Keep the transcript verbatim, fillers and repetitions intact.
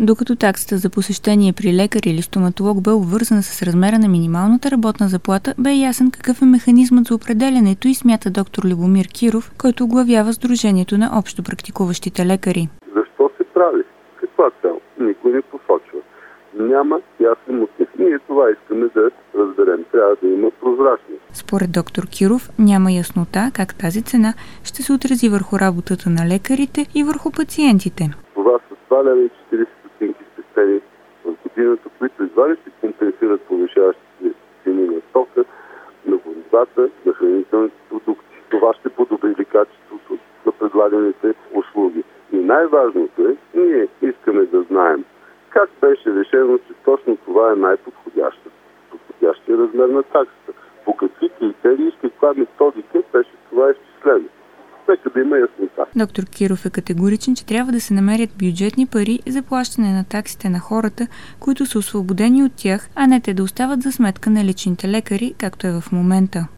Докато таксата за посещение при лекар или стоматолог бе обвързана с размера на минималната работна заплата, бе ясен какъв е механизмът за определянето и смята доктор Любомир Киров, който оглавява Сдружението на общо практикуващите лекари. Защо се прави? Каква цел? Никой не посочва. Няма ясен мотив. Ние това искаме да разберем. Трябва да има прозрачност. Според доктор Киров няма яснота как тази цена ще се отрази върху работата на лекарите и върху пациентите. Това са два лева и четирийсет стотинки спестени в годината, които едва ли ще компенсират повишаващите цени на стока, на водата, на хранителните продукти. Това ще подобри качеството на предлаганите услуги. И най-важното е, ние искаме да знаем как беше решено, че точно това е най-подходяща, подходящия размер на таксата. По какви критерии, с каква методика беше това изчислено. Нека да има яснота. Доктор Киров е категоричен, че трябва да се намерят бюджетни пари за плащане на таксите на хората, които са освободени от тях, а не те да остават за сметка на личните лекари, както е в момента.